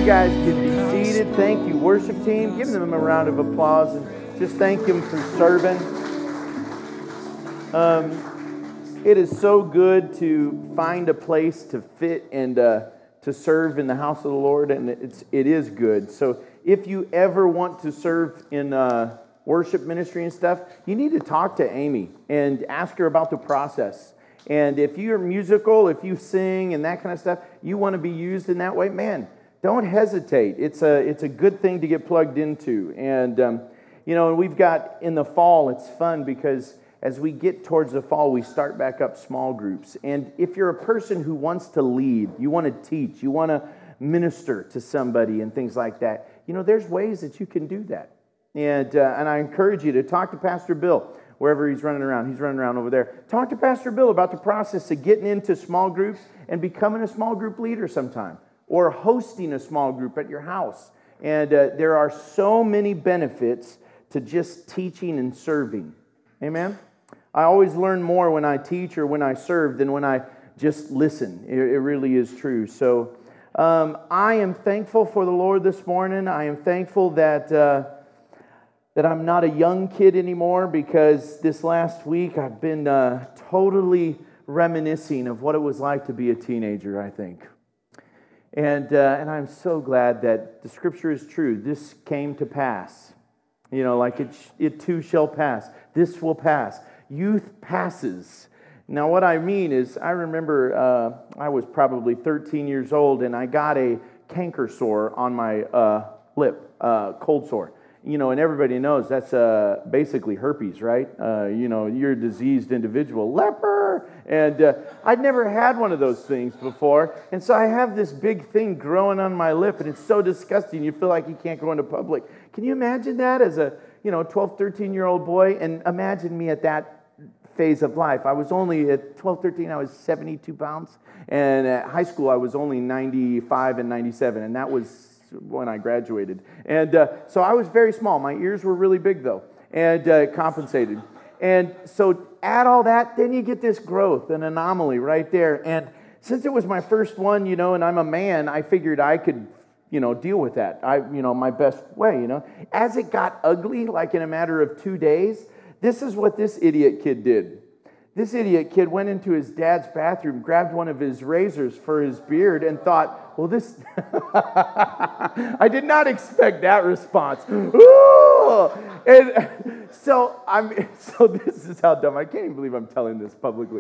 guys can be seated. Thank you, worship team. Give them a round of applause and just thank them for serving. It is so good to find a place to fit and to serve in the house of the Lord, and it is good. So if you ever want to serve in worship ministry and stuff, you need to talk to Amy and ask her about the process. And if you're musical, if you sing and that kind of stuff, you want to be used in that way, man, don't hesitate. It's a good thing to get plugged into. And, and we've got in the fall, it's fun because as we get towards the fall, we start back up small groups. And if you're a person who wants to lead, you want to teach, you want to minister to somebody and things like that, there's ways that you can do that. And I encourage you to talk to Pastor Bill wherever he's running around. He's running around over there. Talk to Pastor Bill about the process of getting into small groups and becoming a small group leader sometime, or hosting a small group at your house. And there are so many benefits to just teaching and serving. Amen? I always learn more when I teach or when I serve than when I just listen. It really is true. So I am thankful for the Lord this morning. I am thankful that I'm not a young kid anymore, because this last week I've been totally reminiscing of what it was like to be a teenager, I think. And I'm so glad that the scripture is true. This came to pass. Like it too shall pass. This will pass. Youth passes. Now what I mean is, I remember I was probably 13 years old and I got a canker sore on my lip, cold sore. And everybody knows that's basically herpes, right? You're a diseased individual, leper. And I'd never had one of those things before. And so I have this big thing growing on my lip, and it's so disgusting. You feel like you can't go into public. Can you imagine that as a 12, 13-year-old boy? And imagine me at that phase of life. I was only at 12, 13, I was 72 pounds. And at high school, I was only 95 and 97. And that was when I graduated. And so I was very small. My ears were really big, though, and compensated. And so add all that, then you get this growth, an anomaly right there. And since it was my first one, and I'm a man, I figured I could, deal with that. My best way, As it got ugly, like in a matter of 2 days, this is what this idiot kid did. This idiot kid went into his dad's bathroom, grabbed one of his razors for his beard, and thought, well, this... I did not expect that response. Ooh! And so this is how dumb. I can't even believe I'm telling this publicly.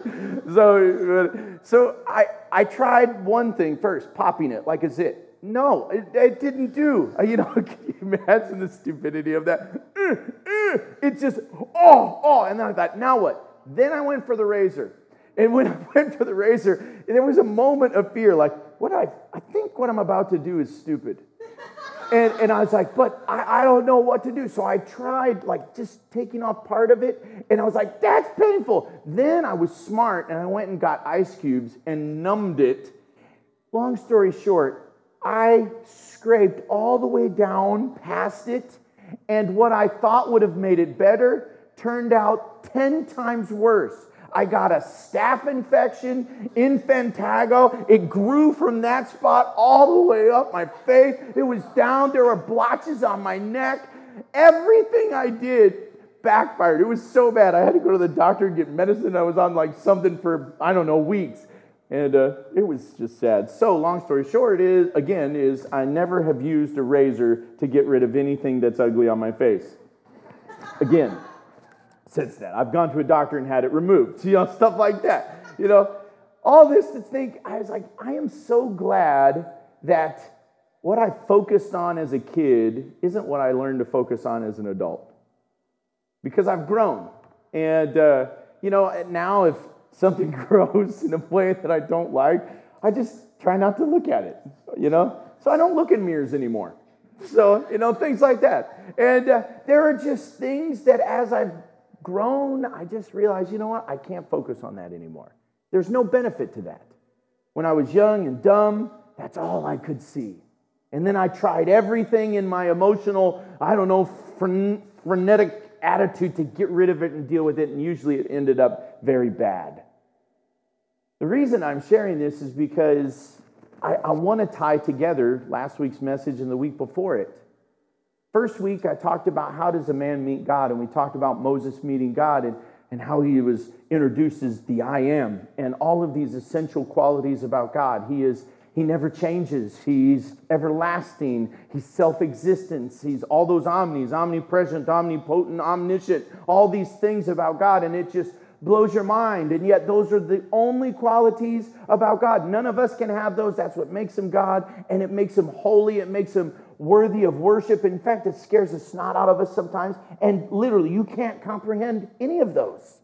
So I tried one thing first, popping it like a zit. No, it didn't do. Can you imagine the stupidity of that? It just, and then I thought, now what? Then I went for the razor. And when I went for the razor, there was a moment of fear, like, I think what I'm about to do is stupid. And I was like, but I don't know what to do. So I tried, just taking off part of it, and I was like, that's painful. Then I was smart, and I went and got ice cubes and numbed it. Long story short, I scraped all the way down past it, and what I thought would have made it better turned out 10 times worse. I got a staph infection, infantago. It grew from that spot all the way up my face. It was down. There were blotches on my neck. Everything I did backfired. It was so bad. I had to go to the doctor and get medicine. I was on something for, weeks. And it was just sad. So long story short is I never have used a razor to get rid of anything that's ugly on my face. Again. Since then, I've gone to a doctor and had it removed. Stuff like that. All this to think, I was like, I am so glad that what I focused on as a kid isn't what I learned to focus on as an adult. Because I've grown. And, now if something grows in a way that I don't like, I just try not to look at it, So I don't look in mirrors anymore. So, things like that. And there are just things that as I've grown, I just realized, I can't focus on that anymore. There's no benefit to that. When I was young and dumb, that's all I could see. And then I tried everything in my emotional, frenetic attitude to get rid of it and deal with it, and usually it ended up very bad. The reason I'm sharing this is because I want to tie together last week's message and the week before it. First week, I talked about how does a man meet God, and we talked about Moses meeting God and how he was introduced as the I am, and all of these essential qualities about God. He never changes. He's everlasting. He's self-existence. He's all those omnis, omnipresent, omnipotent, omniscient, all these things about God, and it just blows your mind. And yet those are the only qualities about God. None of us can have those. That's what makes him God, and it makes him holy. It makes him worthy of worship. In fact, it scares the snot out of us sometimes, and literally you can't comprehend any of those.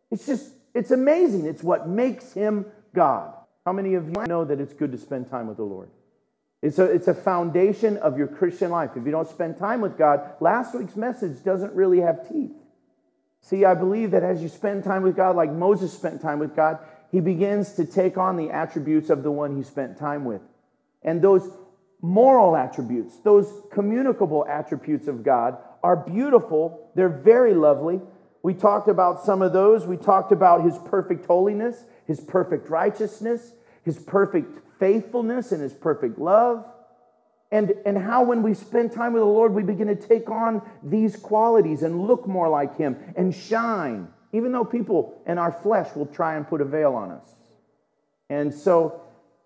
It's amazing. It's what makes him God. How many of you know that it's good to spend time with the Lord? It's a foundation of your Christian life. If you don't spend time with God, last week's message doesn't really have teeth. See, I believe that as you spend time with God, like Moses spent time with God, he begins to take on the attributes of the one he spent time with. And those moral attributes, those communicable attributes of God are beautiful. They're very lovely. We talked about some of those. We talked about his perfect holiness, his perfect righteousness, his perfect faithfulness, and his perfect love. And how when we spend time with the Lord, we begin to take on these qualities and look more like him and shine, even though people in our flesh will try and put a veil on us. And so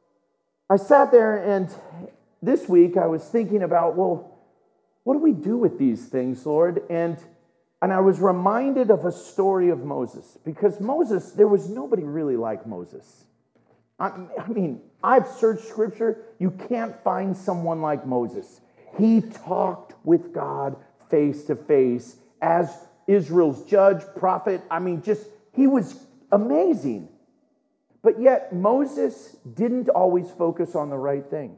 I sat there, and this week I was thinking about, well, what do we do with these things, Lord? And I was reminded of a story of Moses, because Moses, there was nobody really like Moses. I mean, I've searched Scripture. You can't find someone like Moses. He talked with God face to face as Israel's judge, prophet. I mean, he was amazing. But yet, Moses didn't always focus on the right thing.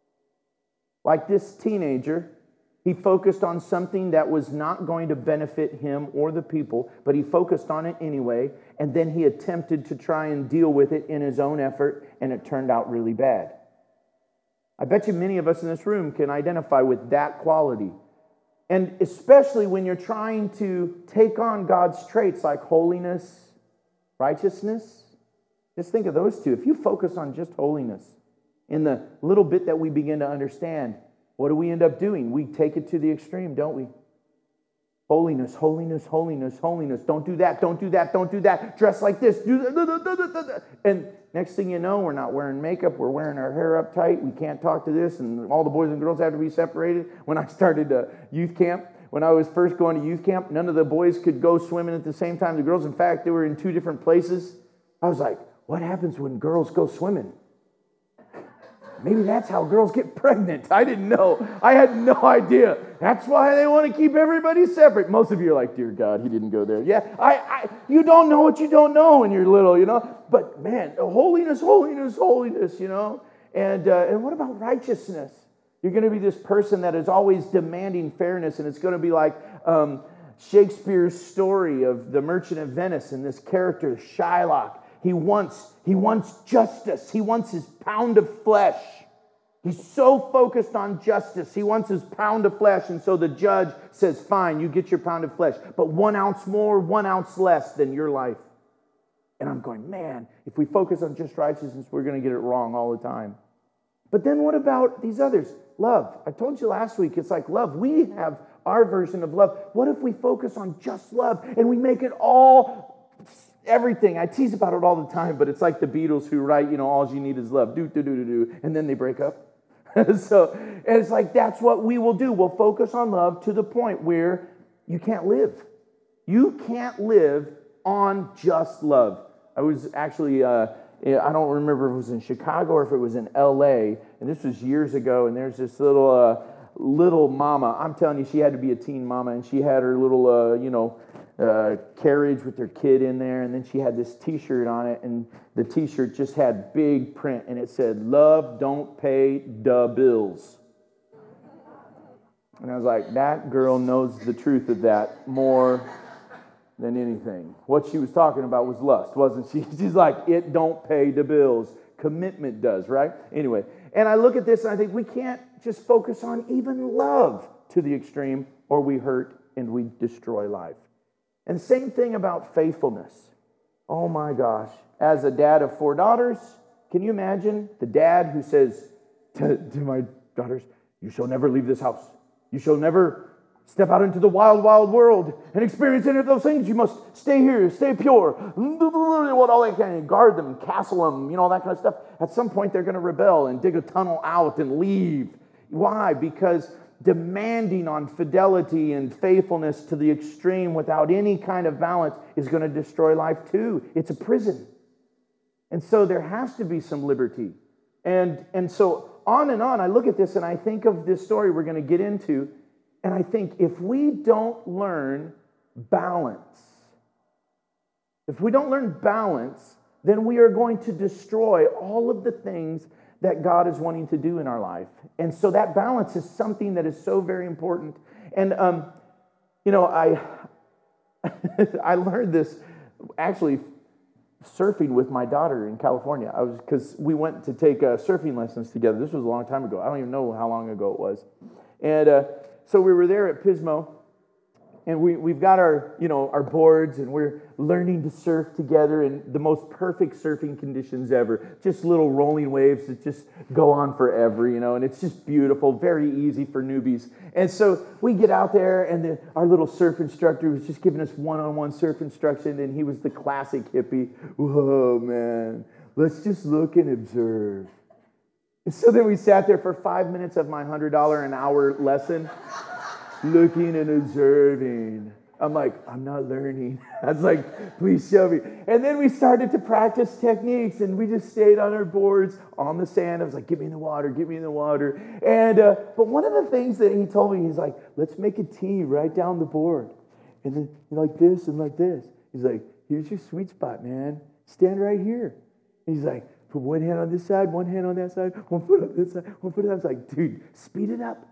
Like this teenager, he focused on something that was not going to benefit him or the people, but he focused on it anyway, and then he attempted to try and deal with it in his own effort, and it turned out really bad. I bet you many of us in this room can identify with that quality. And especially when you're trying to take on God's traits like holiness, righteousness. Just think of those two. If you focus on just holiness, in the little bit that we begin to understand, what do we end up doing? We take it to the extreme, don't we? Holiness, holiness, holiness, holiness. Don't do that, don't do that, don't do that. Dress like this. Do that. And next thing you know, we're not wearing makeup. We're wearing our hair up tight. We can't talk to this. And all the boys and girls have to be separated. When I started youth camp, when I was first going to youth camp, none of the boys could go swimming at the same time the girls. In fact, they were in two different places. I was like, what happens when girls go swimming? Maybe that's how girls get pregnant. I didn't know. I had no idea. That's why they want to keep everybody separate. Most of you are like, dear God, he didn't go there. Yeah, you don't know what you don't know when you're little, you know. But man, holiness, holiness, holiness, you know. And what about righteousness? You're going to be this person that is always demanding fairness, and it's going to be like Shakespeare's story of the Merchant of Venice and this character, Shylock. He wants justice. He wants his pound of flesh. He's so focused on justice. He wants his pound of flesh. And so the judge says, fine, you get your pound of flesh, but 1 ounce more, 1 ounce less than your life. And I'm going, man, if we focus on just righteousness, we're going to get it wrong all the time. But then what about these others? Love. I told you last week, it's like love. We have our version of love. What if we focus on just love and we make it all everything? I tease about it all the time, but it's like the Beatles who write, you know, all you need is love, and then they break up. So, and it's like, that's what we will do. We'll focus on love to the point where you can't live. You can't live on just love. I was actually, I don't remember if it was in Chicago or if it was in LA, and this was years ago, and there's this little mama. I'm telling you, she had to be a teen mama, and she had her little, carriage with her kid in there, and then she had this t-shirt on it, and the t-shirt just had big print, and it said, love don't pay the bills. And I was like, that girl knows the truth of that more than anything. What she was talking about was lust, wasn't she? She's like, it don't pay the bills. Commitment does, right? Anyway, and I look at this and I think we can't just focus on even love to the extreme, or we hurt and we destroy life. And same thing about faithfulness. Oh my gosh. As a dad of 4 daughters, Can you imagine the dad who says to my daughters, you shall never leave this house. You shall never step out into the wild, wild world and experience any of those things. You must stay here, stay pure. What all that kind of guard them, castle them, all that kind of stuff. At some point, they're going to rebel and dig a tunnel out and leave. Why? Because demanding on fidelity and faithfulness to the extreme without any kind of balance is going to destroy life too. It's a prison. And so there has to be some liberty. And so on and on, I look at this and I think of this story we're going to get into, and I think if we don't learn balance, then we are going to destroy all of the things that God is wanting to do in our life. And so that balance is something that is so very important. And, I I learned this actually surfing with my daughter in California. Because we went to take surfing lessons together. This was a long time ago. I don't even know how long ago it was. And so we were there at Pismo, and we've got our our boards, and we're learning to surf together in the most perfect surfing conditions ever. Just little rolling waves that just go on forever, and it's just beautiful, very easy for newbies. And so we get out there, and our little surf instructor was just giving us one-on-one surf instruction, and he was the classic hippie. Whoa, man, let's just look and observe. And so then we sat there for 5 minutes of my $100 an hour lesson, looking and observing. I'm like, I'm not learning. I was like, please show me. And then we started to practice techniques, and we just stayed on our boards on the sand. I was like, get me in the water, get me in the water. And but one of the things that he told me, he's like, let's make a T right down the board. And then like this and like this. He's like, here's your sweet spot, man. Stand right here. And he's like, put one hand on this side, one hand on that side, one foot on this side, one foot on that side. I was like, dude, speed it up,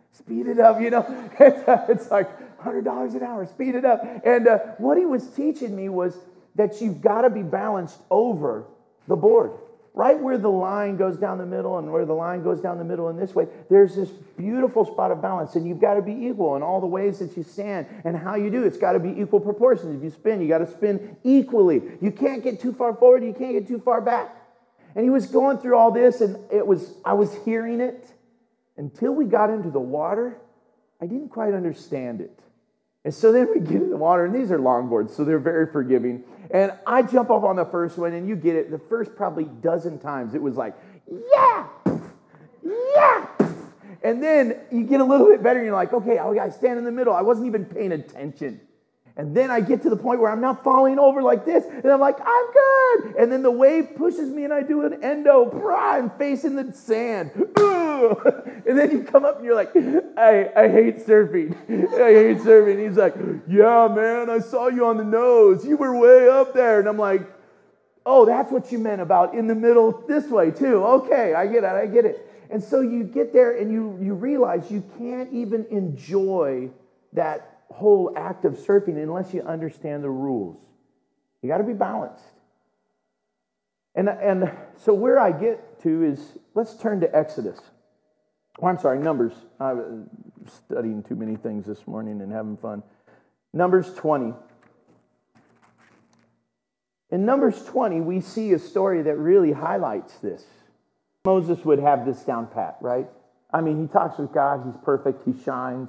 It's like $100 an hour, speed it up. And what he was teaching me was that you've got to be balanced over the board. Right where the line goes down the middle and where the line goes down the middle in this way, there's this beautiful spot of balance, and you've got to be equal in all the ways that you stand and how you do. It's got to be equal proportions. If you spin, you got to spin equally. You can't get too far forward, you can't get too far back. And he was going through all this, and I was hearing it. Until we got into the water, I didn't quite understand it. And so then we get in the water, and these are longboards, so they're very forgiving. And I jump up on the first one, and you get it. The first probably dozen times, it was like, yeah, yeah. And then you get a little bit better, and you're like, okay, I stand in the middle. I wasn't even paying attention. And then I get to the point where I'm now falling over like this, and I'm like, I'm good. And then the wave pushes me, and I do an endo, and face in the sand. And then you come up, and you're like, I hate surfing. I hate surfing. And he's like, yeah, man, I saw you on the nose. You were way up there. And I'm like, oh, that's what you meant about in the middle this way, too. Okay, I get it. And so you get there, and you realize you can't even enjoy that whole act of surfing unless you understand the rules. You got to be balanced. And so where I get to is, let's turn to Exodus. Numbers. I was studying too many things this morning and having fun. Numbers 20. In Numbers 20, we see a story that really highlights this. Moses would have this down pat, right? I mean, he talks with God. He's perfect. He shines.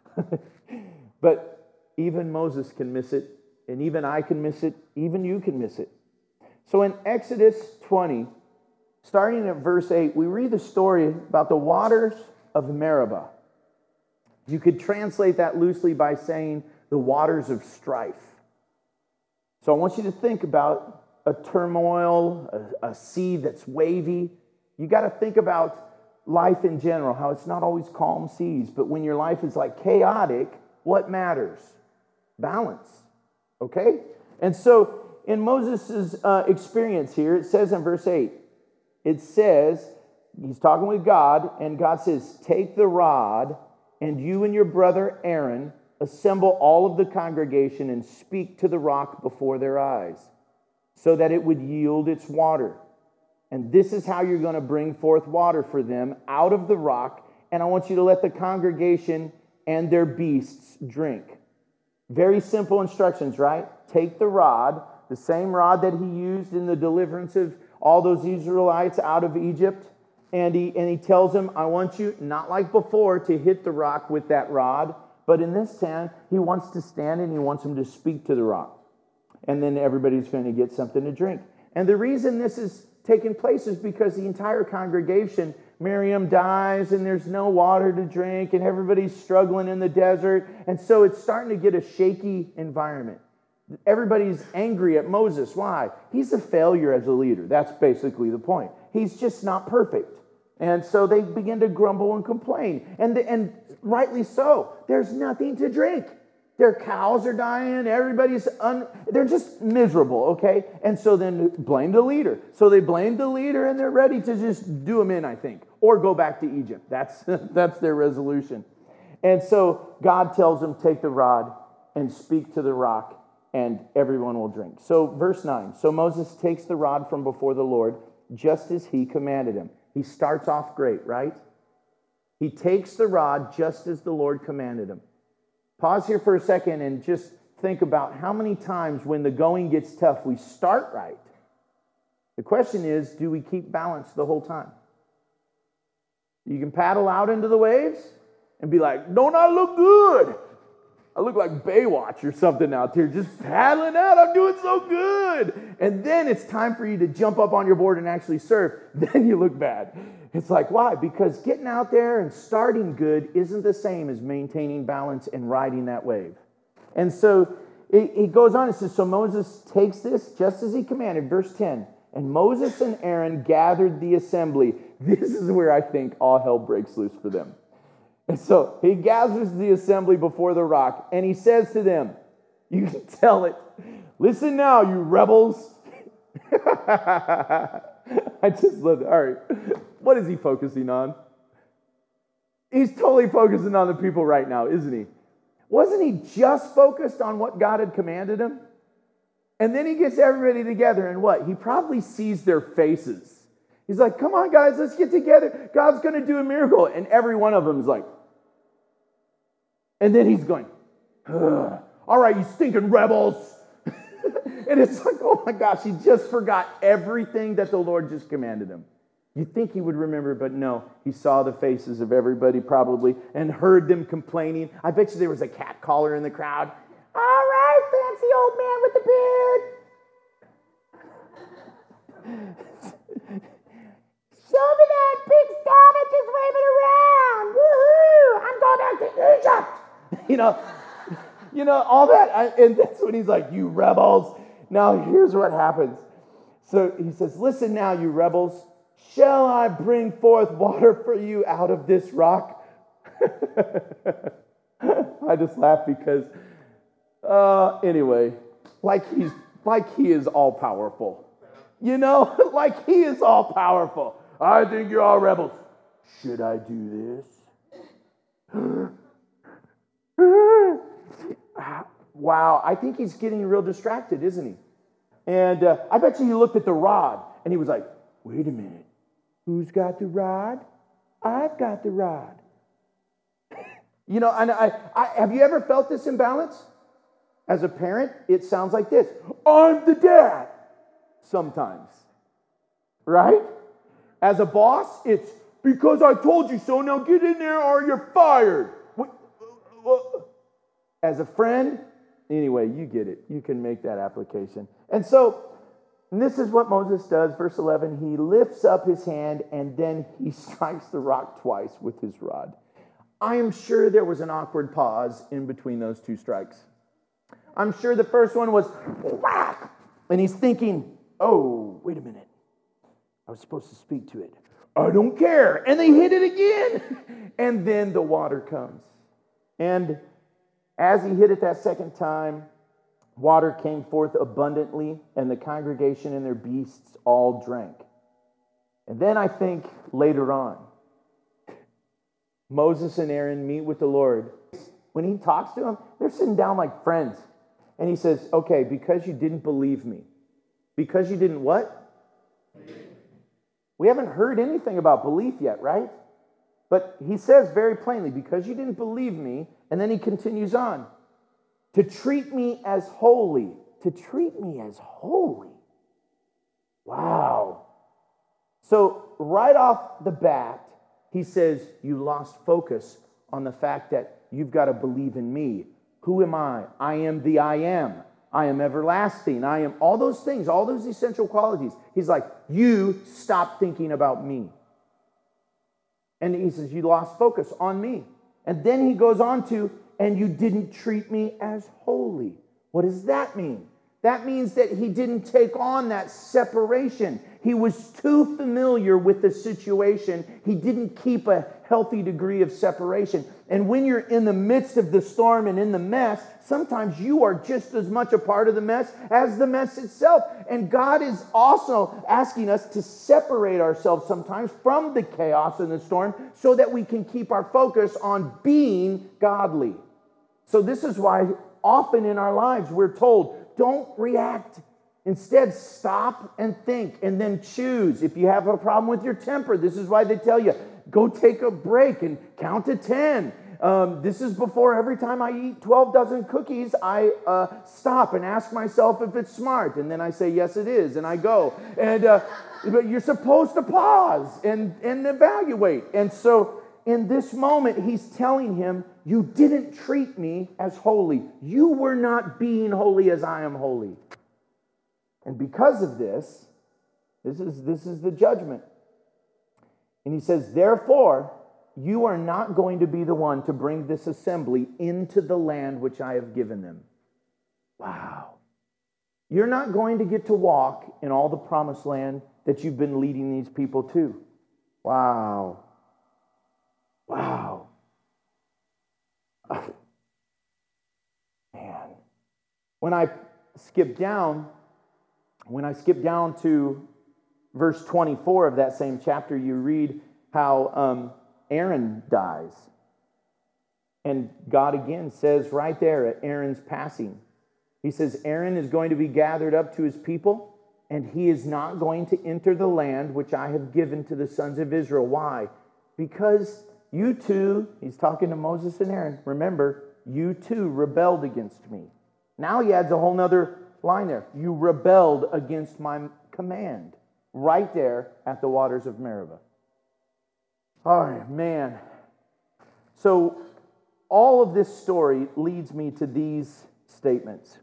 But even Moses can miss it, and even I can miss it, even you can miss it. So in Exodus 20, starting at verse 8, we read the story about the waters of Meribah. You could translate that loosely by saying the waters of strife. So I want you to think about a turmoil, a sea that's wavy. You got to think about life in general, how it's not always calm seas, but when your life is like chaotic, what matters? Balance, okay? And so in Moses' experience here, it says in verse 8, it says, he's talking with God, and God says, take the rod, and you and your brother Aaron assemble all of the congregation and speak to the rock before their eyes, so that it would yield its water. And this is how you're going to bring forth water for them out of the rock, and I want you to let the congregation and their beasts drink. Very simple instructions, right? Take the rod, the same rod that he used in the deliverance of all those Israelites out of Egypt. And he tells them, I want you, not like before, to hit the rock with that rod. But in this time, he wants to stand and he wants them to speak to the rock. And then everybody's going to get something to drink. And the reason this is taking place is because the entire congregation, Miriam dies and there's no water to drink and everybody's struggling in the desert. And so it's starting to get a shaky environment. Everybody's angry at Moses. Why? He's a failure as a leader. That's basically the point. He's just not perfect. And so they begin to grumble and complain. And rightly so. There's nothing to drink. Their cows are dying. They're just miserable, okay? And so then blame the leader. So they blame the leader and they're ready to just do him in, I think. Or go back to Egypt. That's their resolution. And so God tells them, take the rod and speak to the rock and everyone will drink. So verse 9. So Moses takes the rod from before the Lord just as he commanded him. He starts off great, right? He takes the rod just as the Lord commanded him. Pause here for a second and just think about how many times when the going gets tough, we start right. The question is, do we keep balance the whole time? You can paddle out into the waves and be like, don't I look good? I look like Baywatch or something out there, just paddling out. I'm doing so good. And then it's time for you to jump up on your board and actually surf. Then you look bad. It's like, why? Because getting out there and starting good isn't the same as maintaining balance and riding that wave. And so it goes on. It says, so Moses takes this just as he commanded. Verse 10, and Moses and Aaron gathered the assembly. This is where I think all hell breaks loose for them. And so he gathers the assembly before the rock, and he says to them, you can tell it, listen now, you rebels. I just love it. All right. What is he focusing on? He's totally focusing on the people right now, isn't he? Wasn't he just focused on what God had commanded him? And then he gets everybody together, and what? He probably sees their faces. He's like, come on, guys, let's get together. God's going to do a miracle. And every one of them is like, and then he's going, ugh. All right, you stinking rebels. And it's like, oh my gosh, he just forgot everything that the Lord just commanded him. You'd think he would remember, but no. He saw the faces of everybody probably and heard them complaining. I bet you there was a cat caller in the crowd. All right, fancy old man with the beard. Show me that big star that's just waving around. Woohoo! I'm going back to Egypt. You know, all that. And that's when he's like, you rebels. Now, here's what happens. So he says, listen now, you rebels. Shall I bring forth water for you out of this rock? I just laugh because, anyway, like he is all powerful. You know, like he is all powerful. I think you're all rebels. Should I do this? Wow, I think he's getting real distracted, isn't he? And I bet you he looked at the rod and he was like, wait a minute. Who's got the rod? I've got the rod. You know, and I have you ever felt this imbalance? As a parent, it sounds like this. I'm the dad. Sometimes. Right? As a boss, it's because I told you so. Now get in there or you're fired. As a friend, anyway, you get it. You can make that application. And so, this is what Moses does. Verse 11, he lifts up his hand and then he strikes the rock twice with his rod. I am sure there was an awkward pause in between those two strikes. I'm sure the first one was whack, and he's thinking, oh, wait a minute. I was supposed to speak to it. I don't care. And they hit it again. And then the water comes. And as he hit it that second time, water came forth abundantly, and the congregation and their beasts all drank. And then I think later on, Moses and Aaron meet with the Lord. When he talks to him, they're sitting down like friends. And he says, okay, because you didn't believe me. Because you didn't what? We haven't heard anything about belief yet, right? But he says very plainly, because you didn't believe me, and then he continues on, to treat me as holy. To treat me as holy. Wow. So right off the bat, he says, you lost focus on the fact that you've got to believe in me. Who am I? I am the I am. I am everlasting. I am all those things, all those essential qualities. He's like, you stop thinking about me. And he says, you lost focus on me. And then he goes on to, and you didn't treat me as holy. What does that mean? That means that he didn't take on that separation. He was too familiar with the situation. He didn't keep a healthy degree of separation. And when you're in the midst of the storm and in the mess, sometimes you are just as much a part of the mess as the mess itself. And God is also asking us to separate ourselves sometimes from the chaos and the storm so that we can keep our focus on being godly. So this is why often in our lives we're told, don't react. Instead, stop and think and then choose. If you have a problem with your temper, this is why they tell you, go take a break and count to 10. This is before every time I eat 12 dozen cookies, I stop and ask myself if it's smart. And then I say, yes, it is. And I go. And but you're supposed to pause and evaluate. And so in this moment, he's telling him, you didn't treat me as holy. You were not being holy as I am holy. And because of this is the judgment. And he says, therefore, you are not going to be the one to bring this assembly into the land which I have given them. Wow. You're not going to get to walk in all the promised land that you've been leading these people to. Wow. Wow. Man. When I skip down to verse 24 of that same chapter, you read how Aaron dies. And God again says right there at Aaron's passing, he says, Aaron is going to be gathered up to his people, and he is not going to enter the land which I have given to the sons of Israel. Why? Because you two, he's talking to Moses and Aaron, remember, you two rebelled against me. Now he adds a whole nother line there. You rebelled against my command. Right there at the waters of Meribah. All right, man. So all of this story leads me to these statements.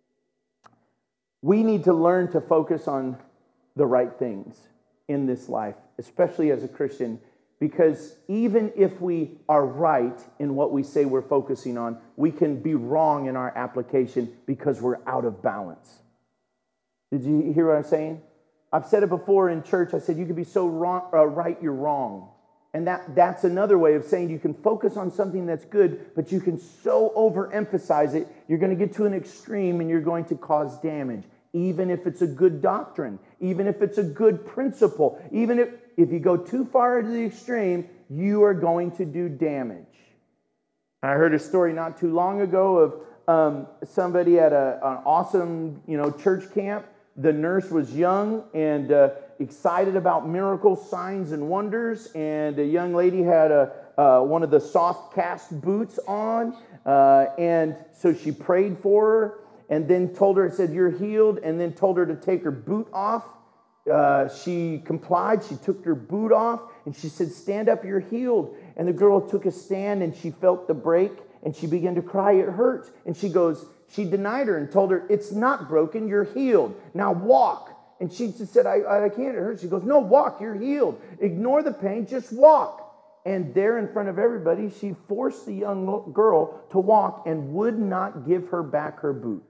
We need to learn to focus on the right things in this life, especially as a Christian, because even if we are right in what we say we're focusing on, we can be wrong in our application because we're out of balance. Did you hear what I'm saying? I've said it before in church. I said you can be so wrong, right you're wrong. And that's another way of saying you can focus on something that's good, but you can so overemphasize it, you're going to get to an extreme and you're going to cause damage. Even if it's a good doctrine, even if it's a good principle, even if you go too far to the extreme, you are going to do damage. I heard a story not too long ago of somebody at an awesome, church camp. The nurse was young and excited about miracles, signs, and wonders. And a young lady had one of the soft cast boots on. And so she prayed for her and then told her, said, you're healed. And then told her to take her boot off. She complied. She took her boot off. And she said, stand up, you're healed. And the girl took a stand and she felt the break. And she began to cry, it hurts. And she denied her and told her, it's not broken, you're healed. Now walk. And she just said, I can't, it hurts. She goes, no, walk, you're healed. Ignore the pain, just walk. And there in front of everybody, she forced the young girl to walk and would not give her back her boot.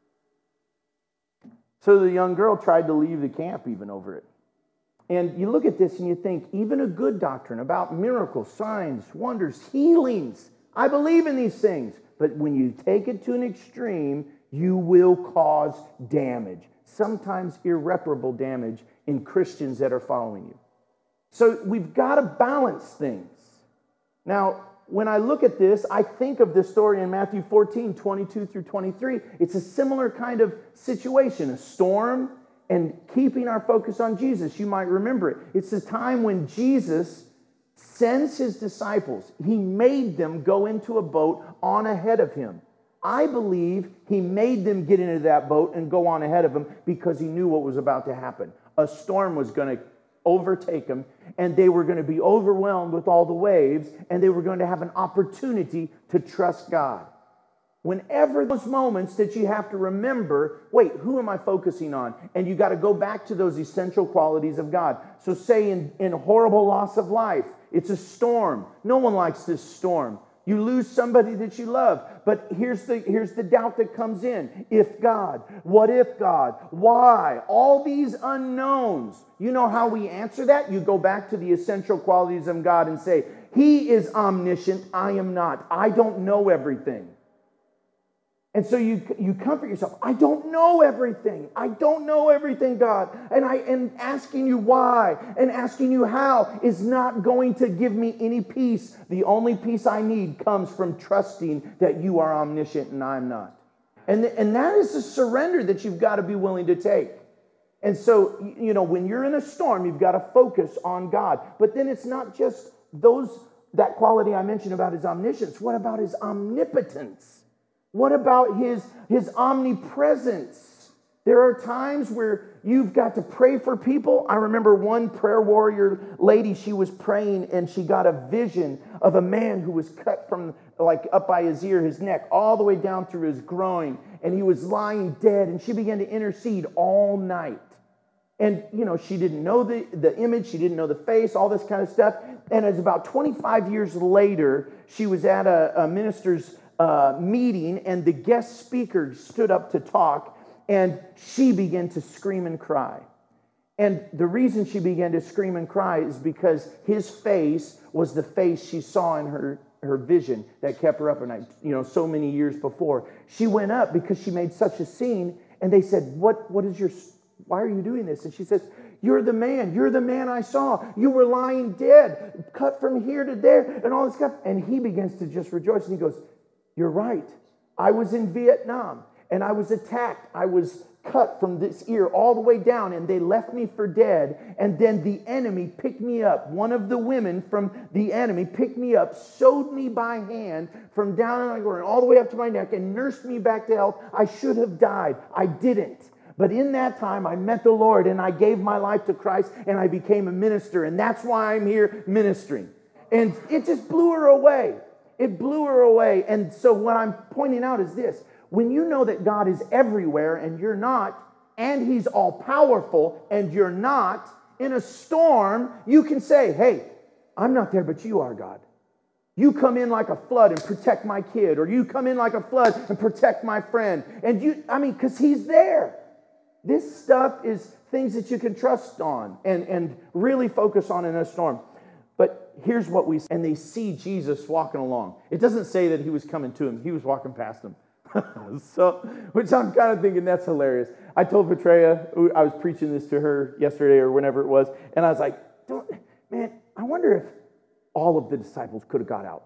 So the young girl tried to leave the camp even over it. And you look at this and you think, even a good doctrine about miracles, signs, wonders, healings, I believe in these things. But when you take it to an extreme, you will cause damage, sometimes irreparable damage in Christians that are following you. So we've got to balance things. Now, when I look at this, I think of this story in Matthew 14, 22 through 23. It's a similar kind of situation, a storm and keeping our focus on Jesus. You might remember it. It's the time when Jesus sends his disciples. He made them go into a boat on ahead of him. I believe he made them get into that boat and go on ahead of him because he knew what was about to happen. A storm was going to overtake them, and they were going to be overwhelmed with all the waves, and they were going to have an opportunity to trust God. Whenever those moments that you have to remember, wait, who am I focusing on? And you got to go back to those essential qualities of God. So say in horrible loss of life, it's a storm. No one likes this storm. You lose somebody that you love. But here's the doubt that comes in. If God, what if God, why? All these unknowns. You know how we answer that? You go back to the essential qualities of God and say, He is omniscient, I am not. I don't know everything. And so you comfort yourself. I don't know everything. I don't know everything, God. And asking you why and asking you how is not going to give me any peace. The only peace I need comes from trusting that you are omniscient and I'm not. And that is a surrender that you've got to be willing to take. And so, when you're in a storm, you've got to focus on God. But then it's not just that quality I mentioned about His omniscience. What about His omnipotence? What about his omnipresence? There are times where you've got to pray for people. I remember one prayer warrior lady, she was praying and she got a vision of a man who was cut from up by his ear, his neck, all the way down through his groin. And he was lying dead, and she began to intercede all night. And, she didn't know the image, she didn't know the face, all this kind of stuff. And it's about 25 years later, she was at a minister's meeting, and the guest speaker stood up to talk, and she began to scream and cry. And the reason she began to scream and cry is because his face was the face she saw in her vision that kept her up at night, so many years before. She went up because she made such a scene, and they said, why are you doing this? And she says, you're the man I saw. You were lying dead, cut from here to there, and all this stuff. And he begins to just rejoice, and he goes, you're right. I was in Vietnam, and I was attacked. I was cut from this ear all the way down, and they left me for dead. And then the enemy picked me up. One of the women from the enemy picked me up, sewed me by hand from down on my groin all the way up to my neck, and nursed me back to health. I should have died. I didn't. But in that time, I met the Lord, and I gave my life to Christ, and I became a minister. And that's why I'm here ministering. And it just blew her away. It blew her away. And so what I'm pointing out is this. When you know that God is everywhere and you're not, and He's all-powerful and you're not, in a storm, you can say, hey, I'm not there, but you are, God. You come in like a flood and protect my kid, or you come in like a flood and protect my friend. And because He's there. This stuff is things that you can trust on and really focus on in a storm. But here's what we see. And they see Jesus walking along. It doesn't say that He was coming to him. He was walking past them. Which I'm kind of thinking that's hilarious. I told Petrea, I was preaching this to her yesterday or whenever it was, and I was like, I wonder if all of the disciples could have got out.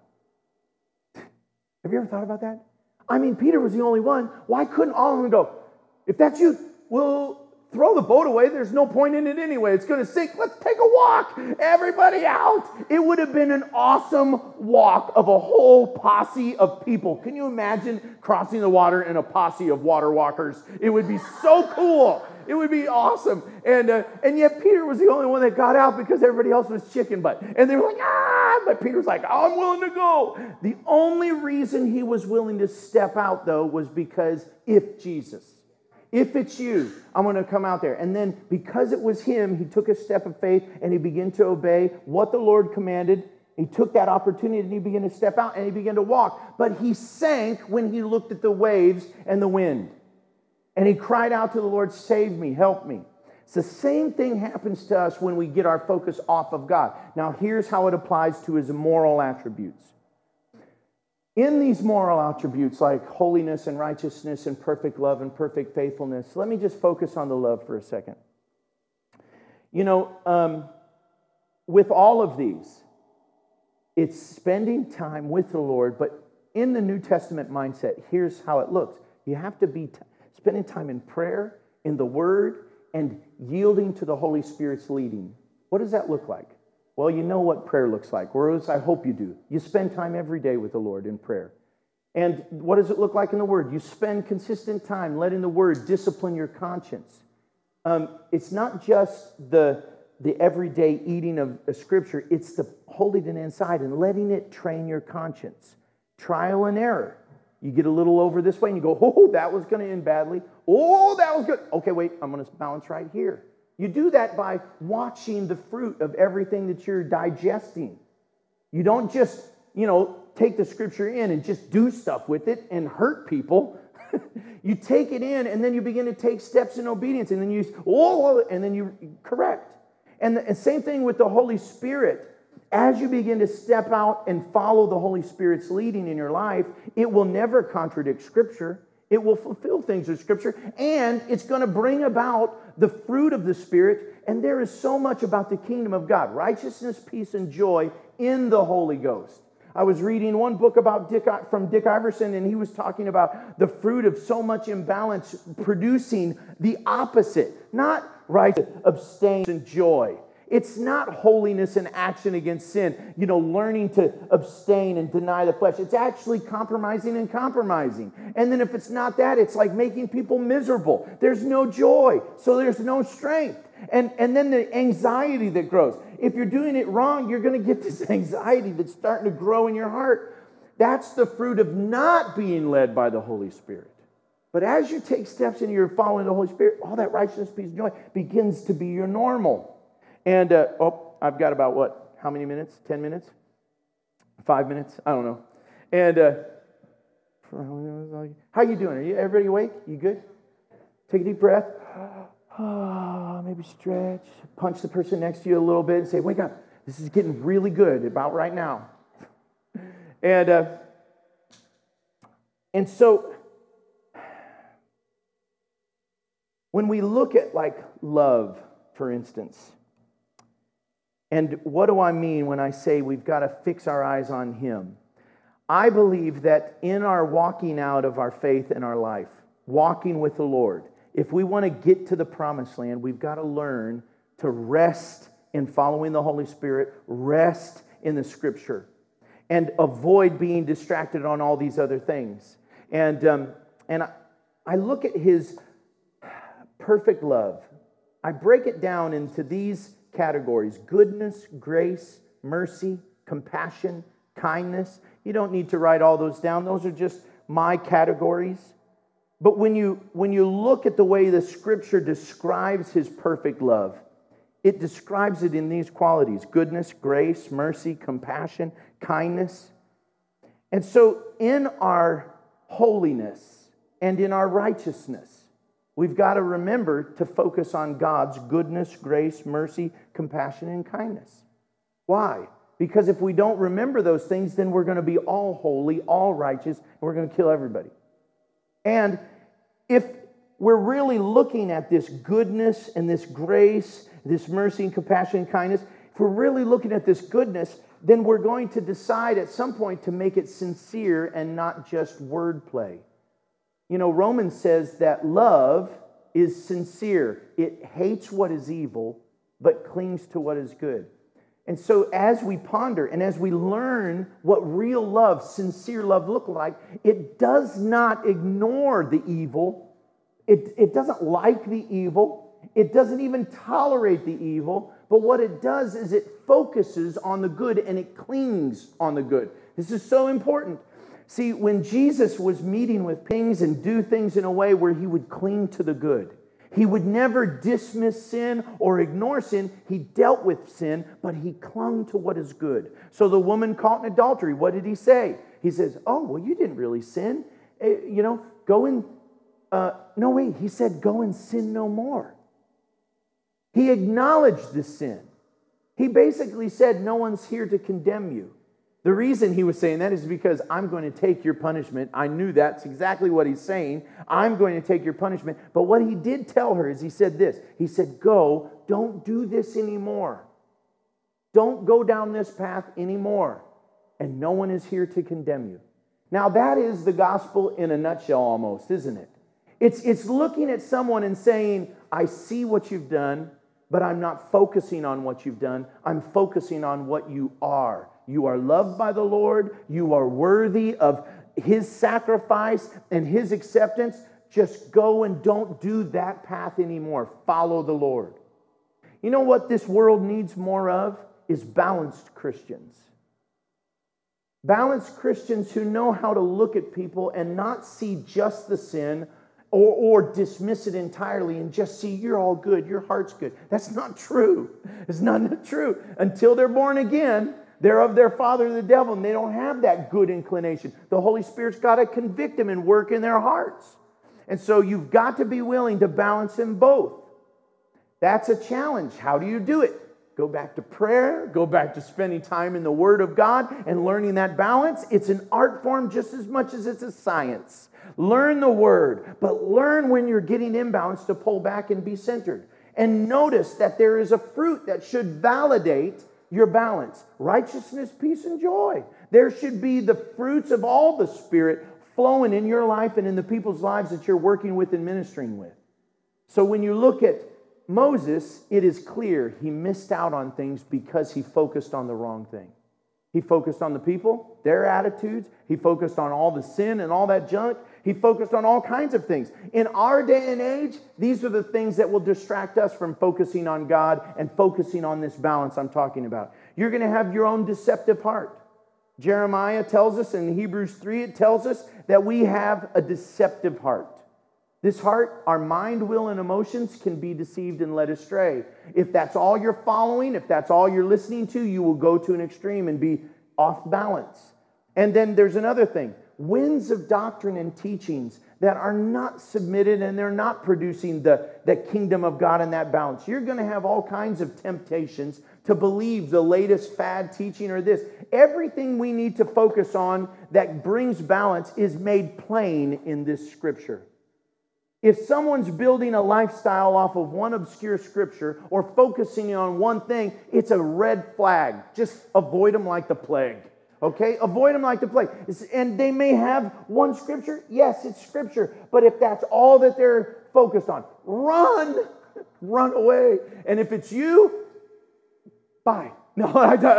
Have you ever thought about that? Peter was the only one. Why couldn't all of them go, if that's you, we'll throw the boat away. There's no point in it anyway. It's going to sink. Let's take a walk. Everybody out. It would have been an awesome walk of a whole posse of people. Can you imagine crossing the water in a posse of water walkers? It would be so cool. It would be awesome. And yet Peter was the only one that got out because everybody else was chicken butt. And they were like, but Peter's like, I'm willing to go. The only reason he was willing to step out, though, was because if it's you, I'm going to come out there. And then because it was him, he took a step of faith and he began to obey what the Lord commanded. He took that opportunity and he began to step out and he began to walk. But he sank when he looked at the waves and the wind. And he cried out to the Lord, save me, help me. It's the same thing happens to us when we get our focus off of God. Now here's how it applies to His moral attributes. In these moral attributes like holiness and righteousness and perfect love and perfect faithfulness, let me just focus on the love for a second. With all of these, it's spending time with the Lord, but in the New Testament mindset, here's how it looks. You have to be spending time in prayer, in the Word, and yielding to the Holy Spirit's leading. What does that look like? Well, you know what prayer looks like, or at least I hope you do. You spend time every day with the Lord in prayer. And what does it look like in the Word? You spend consistent time letting the Word discipline your conscience. It's not just the the everyday eating of Scripture. It's the holding it inside and letting it train your conscience. Trial and error. You get a little over this way and you go, oh, that was going to end badly. Oh, that was good. Okay, wait, I'm going to balance right here. You do that by watching the fruit of everything that you're digesting. You don't just, take the Scripture in and just do stuff with it and hurt people. You take it in and then you begin to take steps in obedience and then you correct. And the same thing with the Holy Spirit. As you begin to step out and follow the Holy Spirit's leading in your life, it will never contradict Scripture. It will fulfill things of Scripture, and it's going to bring about the fruit of the Spirit. And there is so much about the kingdom of God: righteousness, peace, and joy in the Holy Ghost. I was reading one book about from Dick Iverson, and he was talking about the fruit of so much imbalance producing the opposite. Not righteousness, abstain, and joy. It's not holiness and action against sin, learning to abstain and deny the flesh. It's actually compromising and compromising. And then if it's not that, it's like making people miserable. There's no joy, so there's no strength. And then the anxiety that grows. If you're doing it wrong, you're going to get this anxiety that's starting to grow in your heart. That's the fruit of not being led by the Holy Spirit. But as you take steps and you're following the Holy Spirit, all that righteousness, peace, and joy begins to be your normal. And, I've got about how many minutes? 10 minutes? 5 minutes? I don't know. And, how you doing? Are you everybody awake? You good? Take a deep breath. Maybe stretch. Punch the person next to you a little bit and say, wake up. This is getting really good about right now. And so when we look at love, for instance, and what do I mean when I say we've got to fix our eyes on Him? I believe that in our walking out of our faith in our life, walking with the Lord, if we want to get to the promised land, we've got to learn to rest in following the Holy Spirit, rest in the Scripture, and avoid being distracted on all these other things. And I look at His perfect love. I break it down into these categories: goodness, grace, mercy, compassion, kindness. You don't need to write all those down. Those are just my categories. But when you look at the way the Scripture describes His perfect love, it describes it in these qualities: goodness, grace, mercy, compassion, kindness. And so in our holiness and in our righteousness, we've got to remember to focus on God's goodness, grace, mercy, compassion, and kindness. Why? Because if we don't remember those things, then we're going to be all holy, all righteous, and we're going to kill everybody. And if we're really looking at this goodness and this grace, this mercy and compassion and kindness, if we're really looking at this goodness, then we're going to decide at some point to make it sincere and not just wordplay. Romans says that love is sincere. It hates what is evil, but clings to what is good. And so as we ponder and as we learn what real love, sincere love look like, it does not ignore the evil. It doesn't like the evil. It doesn't even tolerate the evil. But what it does is it focuses on the good and it clings on the good. This is so important. See, when Jesus was meeting with things and do things in a way where He would cling to the good, He would never dismiss sin or ignore sin. He dealt with sin, but He clung to what is good. So the woman caught in adultery, what did He say? He says, oh, well, you didn't really sin. Go and, no, wait, He said, go and sin no more. He acknowledged the sin. He basically said, no one's here to condemn you. The reason He was saying that is because I'm going to take your punishment. I knew that's exactly what He's saying. I'm going to take your punishment. But what He did tell her is He said this. He said, go, don't do this anymore. Don't go down this path anymore. And no one is here to condemn you. Now that is the gospel in a nutshell almost, isn't it? It's looking at someone and saying, I see what you've done, but I'm not focusing on what you've done. I'm focusing on what you are. You are loved by the Lord. You are worthy of His sacrifice and His acceptance. Just go and don't do that path anymore. Follow the Lord. You know what this world needs more of? Is balanced Christians. Balanced Christians who know how to look at people and not see just the sin or dismiss it entirely and just see you're all good, your heart's good. That's not true. It's not true. Until they're born again, they're of their father, the devil, and they don't have that good inclination. The Holy Spirit's got to convict them and work in their hearts. And so you've got to be willing to balance them both. That's a challenge. How do you do it? Go back to prayer, go back to spending time in the Word of God and learning that balance. It's an art form just as much as it's a science. Learn the Word, but learn when you're getting imbalanced to pull back and be centered. And notice that there is a fruit that should validate your balance. Righteousness, peace, and joy. There should be the fruits of all the Spirit flowing in your life and in the people's lives that you're working with and ministering with. So when you look at Moses, it is clear he missed out on things because he focused on the wrong thing. He focused on the people, their attitudes. He focused on all the sin and all that junk. He focused on all kinds of things. In our day and age, these are the things that will distract us from focusing on God and focusing on this balance I'm talking about. You're going to have your own deceptive heart. Jeremiah tells us in Hebrews 3, it tells us that we have a deceptive heart. This heart, our mind, will, and emotions can be deceived and led astray. If that's all you're following, if that's all you're listening to, you will go to an extreme and be off balance. And then there's another thing. Winds of doctrine and teachings that are not submitted and they're not producing the kingdom of God in that balance. You're going to have all kinds of temptations to believe the latest fad teaching or this. Everything we need to focus on that brings balance is made plain in this scripture. If someone's building a lifestyle off of one obscure scripture or focusing on one thing, it's a red flag. Just avoid them like the plague. Okay? Avoid them like the plague. And they may have one scripture. Yes, it's scripture. But if that's all that they're focused on, run. Run away. And if it's you, bye. No,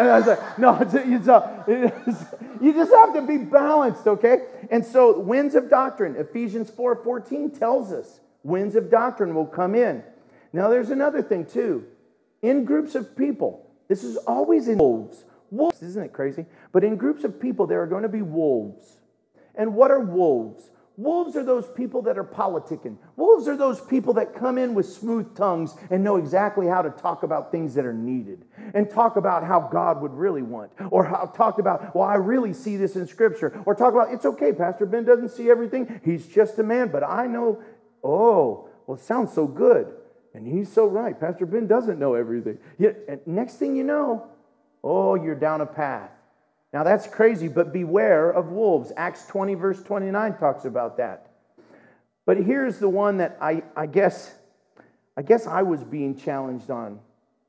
you just have to be balanced, okay? And so winds of doctrine, Ephesians 4:14 tells us winds of doctrine will come in. Now there's another thing too. In groups of people, this is always in wolves. Wolves, isn't it crazy? But in groups of people, there are going to be wolves. And what are wolves? Wolves are those people that are politicking. Wolves are those people that come in with smooth tongues and know exactly how to talk about things that are needed and talk about how God would really want, or talk about, well, I really see this in Scripture, or talk about, it's okay, Pastor Ben doesn't see everything. He's just a man, but I know, oh, well, it sounds so good. And he's so right. Pastor Ben doesn't know everything. And next thing you know, oh, you're down a path. Now that's crazy, but beware of wolves. Acts 20 verse 29 talks about that. But here's the one that I guess I was being challenged on.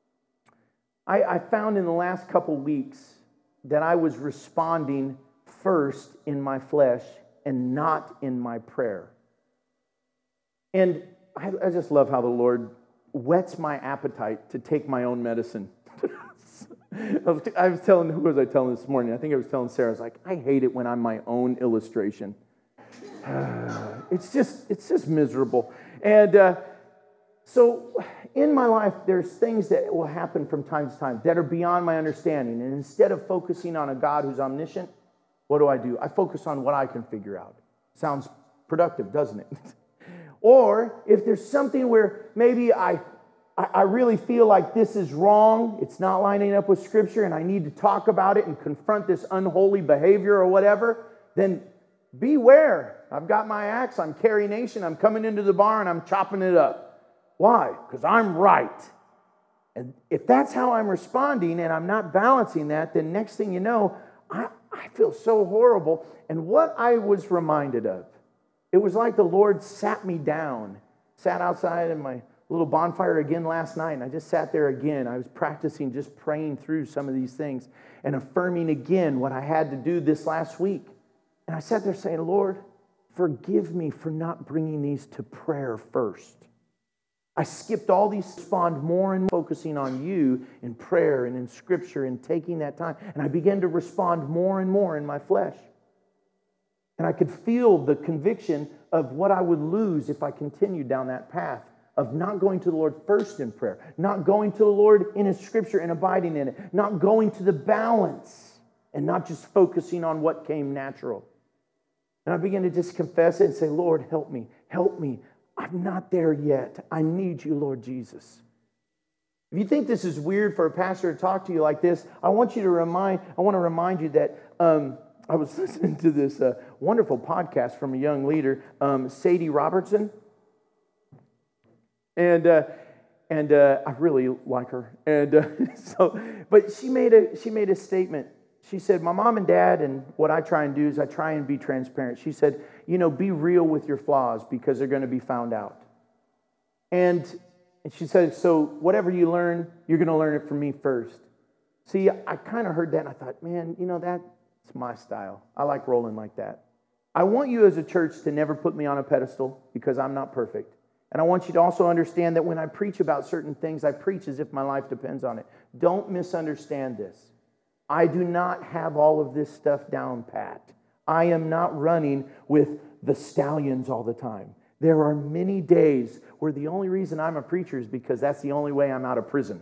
I found in the last couple weeks that I was responding first in my flesh and not in my prayer. And I just love how the Lord whets my appetite to take my own medicine. I was telling, who was I telling this morning? I think I was telling Sarah, I was like, I hate it when I'm my own illustration. It's just miserable. And so in my life, there's things that will happen from time to time that are beyond my understanding. And instead of focusing on a God who's omniscient, what do? I focus on what I can figure out. Sounds productive, doesn't it? Or if there's something where maybe I really feel like this is wrong, it's not lining up with Scripture, and I need to talk about it and confront this unholy behavior or whatever, then beware. I've got my axe, I'm Carrie Nation, I'm coming into the barn, I'm chopping it up. Why? Because I'm right. And if that's how I'm responding and I'm not balancing that, then next thing you know, I feel so horrible. And what I was reminded of, it was like the Lord sat me down, sat outside in my little bonfire again last night, and I just sat there again. I was practicing just praying through some of these things and affirming again what I had to do this last week. And I sat there saying, Lord, forgive me for not bringing these to prayer first. I skipped all these, respond more and more, focusing on you in prayer and in Scripture and taking that time. And I began to respond more and more in my flesh. And I could feel the conviction of what I would lose if I continued down that path of not going to the Lord first in prayer, not going to the Lord in His Scripture and abiding in it, not going to the balance and not just focusing on what came natural. And I began to just confess it and say, Lord, help me, help me. I'm not there yet. I need you, Lord Jesus. If you think this is weird for a pastor to talk to you like this, I want to remind you that I was listening to this wonderful podcast from a young leader, Sadie Robertson, and I really like her. And but she made a statement. She said, "My mom and dad, and what I try and do is I try and be transparent." She said, "Be real with your flaws because they're going to be found out." And she said, "So whatever you learn, you're going to learn it from me first." See, I kind of heard that and I thought, man, that's my style. I like rolling like that. I want you as a church to never put me on a pedestal because I'm not perfect. And I want you to also understand that when I preach about certain things, I preach as if my life depends on it. Don't misunderstand this. I do not have all of this stuff down pat. I am not running with the stallions all the time. There are many days where the only reason I'm a preacher is because that's the only way I'm out of prison.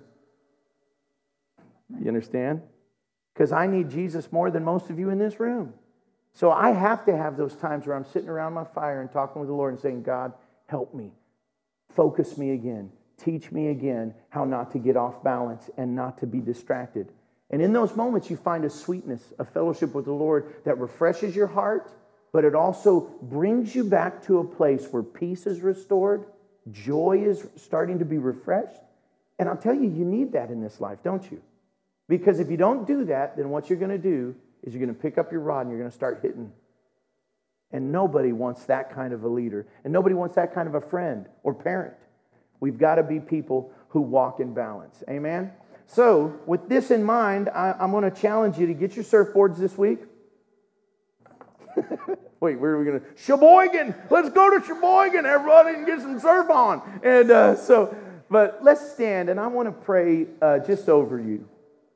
You understand? Because I need Jesus more than most of you in this room. So I have to have those times where I'm sitting around my fire and talking with the Lord and saying, God, help me. Focus me again. Teach me again how not to get off balance and not to be distracted. And in those moments, you find a sweetness, a fellowship with the Lord that refreshes your heart, but it also brings you back to a place where peace is restored, joy is starting to be refreshed. And I'll tell you, you need that in this life, don't you? Because if you don't do that, then what you're going to do is you're going to pick up your rod and you're going to start hitting. And nobody wants that kind of a leader. And nobody wants that kind of a friend or parent. We've got to be people who walk in balance. Amen? So, with this in mind, I'm going to challenge you to get your surfboards this week. Wait, where are we going to? Sheboygan! Let's go to Sheboygan, everybody, and get some surf on. And but let's stand, and I want to pray just over you.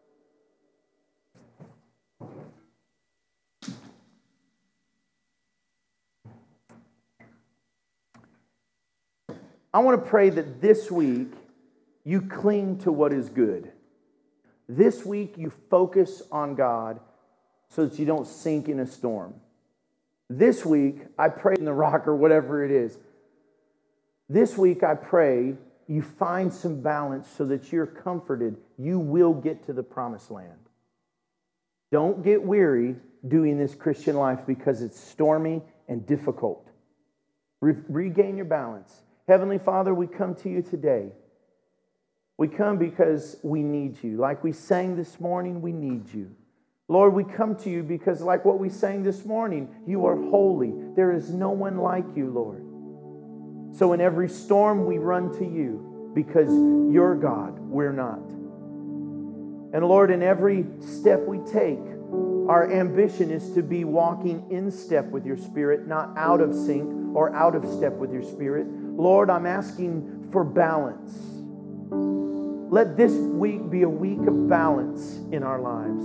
I want to pray that this week you cling to what is good. This week you focus on God so that you don't sink in a storm. This week I pray in the rock or whatever it is. This week I pray you find some balance so that you're comforted. You will get to the promised land. Don't get weary doing this Christian life because it's stormy and difficult. Regain your balance. Heavenly Father, we come to you today. We come because we need you. Like we sang this morning, we need you. Lord, we come to you because like what we sang this morning, you are holy. There is no one like you, Lord. So in every storm, we run to you because you're God, we're not. And Lord, in every step we take, our ambition is to be walking in step with your Spirit, not out of sync or out of step with your Spirit. Lord, I'm asking for balance. Let this week be a week of balance in our lives.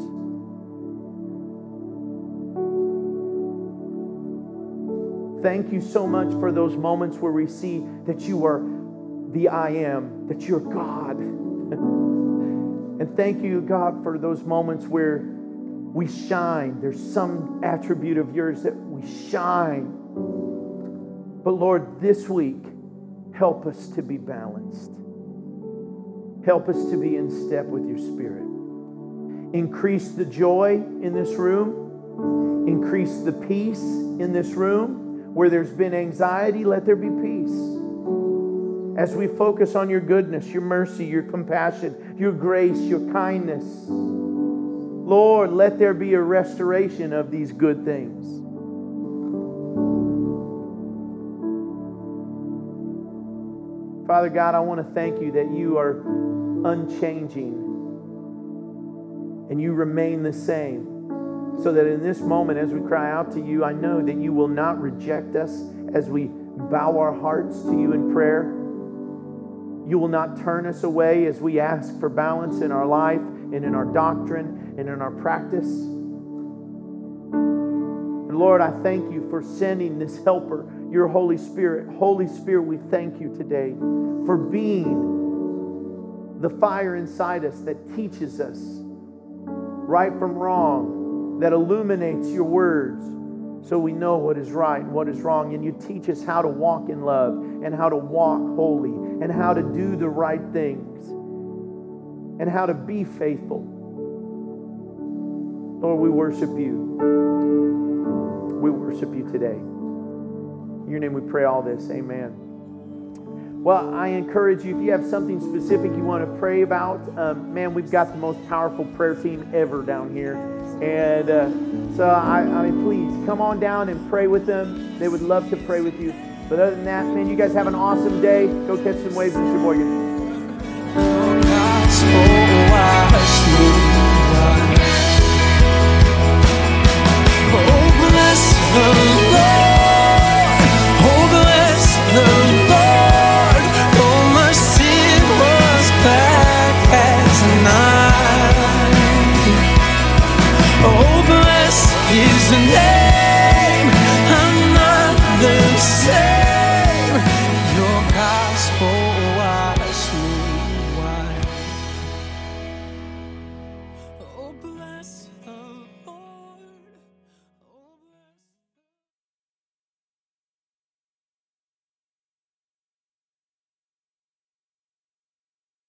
Thank you so much for those moments where we see that you are the I am, that you're God. And thank you, God, for those moments where we shine. There's some attribute of yours that we shine. But Lord, this week, help us to be balanced. Help us to be in step with your Spirit. Increase the joy in this room. Increase the peace in this room. Where there's been anxiety, let there be peace. As we focus on your goodness, your mercy, your compassion, your grace, your kindness. Lord, let there be a restoration of these good things. Father God, I want to thank you that you are unchanging and you remain the same. So that in this moment, as we cry out to you, I know that you will not reject us as we bow our hearts to you in prayer. You will not turn us away as we ask for balance in our life and in our doctrine and in our practice. And Lord, I thank you for sending this helper, your Holy Spirit. Holy Spirit, we thank you today for being the fire inside us that teaches us right from wrong, that illuminates your words so we know what is right and what is wrong. And you teach us how to walk in love and how to walk holy and how to do the right things and how to be faithful. Lord, we worship you. We worship you today. In your name we pray all this. Amen. Well, I encourage you, if you have something specific you want to pray about, man, we've got the most powerful prayer team ever down here. And so, I mean, please come on down and pray with them. They would love to pray with you. But other than that, man, you guys have an awesome day. Go catch some waves in Sheboygan. His name, I'm not the same. Your gospel